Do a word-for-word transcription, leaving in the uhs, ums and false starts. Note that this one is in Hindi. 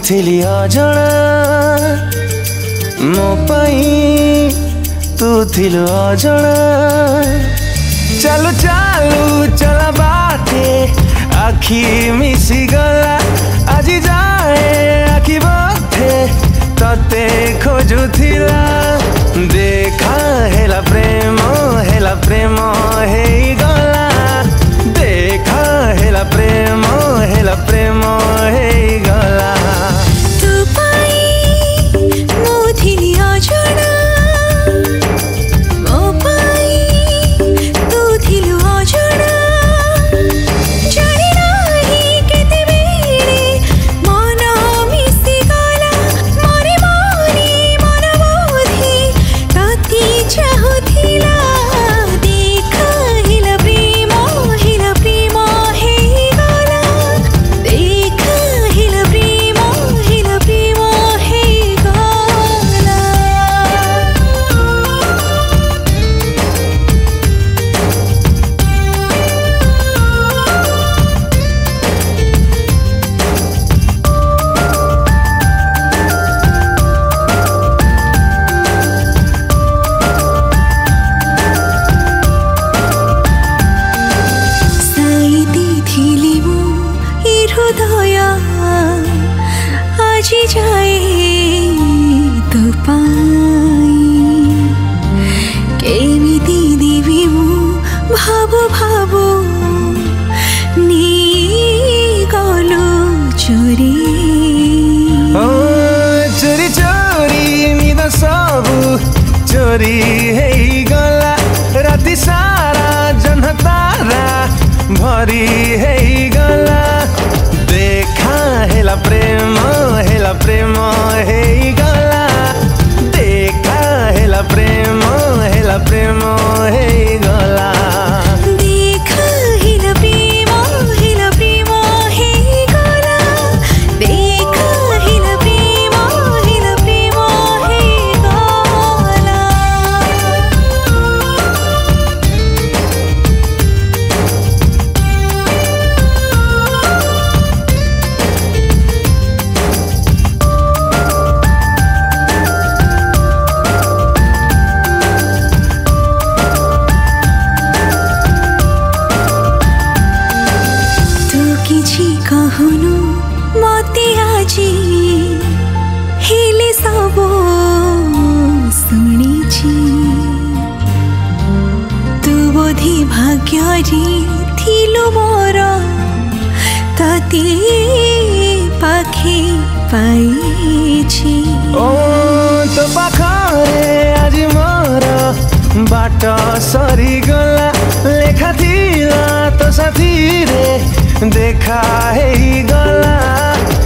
थिली अजଣା मो पाई तू थिलु अजଣା चालू चालू चला बाटे आखि मिसी गला आज जाए आखि बथे तते खोजुथिला देखा हेला प्रेम हेला प्रेम हे गला देखा हेला प्रेम हेला प्रेम हे गला तू पाई मो थिली अजଣା मो पाई तू थिलु अजଣା जानी नाही केते बेले मन मिसी गला मरे मरे मन बोधी तती चाहुथिला देखा हेला प्रेम हेला प्रेम हे गला देखा हेला प्रेम हेला प्रेम हे गला साइती थिली मु ए हृदय आज जाए तो पाई केमिति देवी मु भाबो भाबो नी गलो चोरी ओ चोरी चोरी निद सबु चोरी हे गला राति सारा जन्ह तारा भरी हे गला देखा हेला प्रेम हेला प्रेम हे गला देखा हेला प्रेम हेला प्रेम हे गला देखा हेला प्रेम हेला प्रेम हे गला देखा हेला प्रेम हेला प्रेम हे गला तू किछि कहनु मते आजी हेले सबो सुनिछि तू बोधी भाग्यरी थिलु मोर तते पाखे पाइछि ओ तो पाखरे आज मोर बाट सरी गला लेखा थिला तो साथी रे देखा हे गला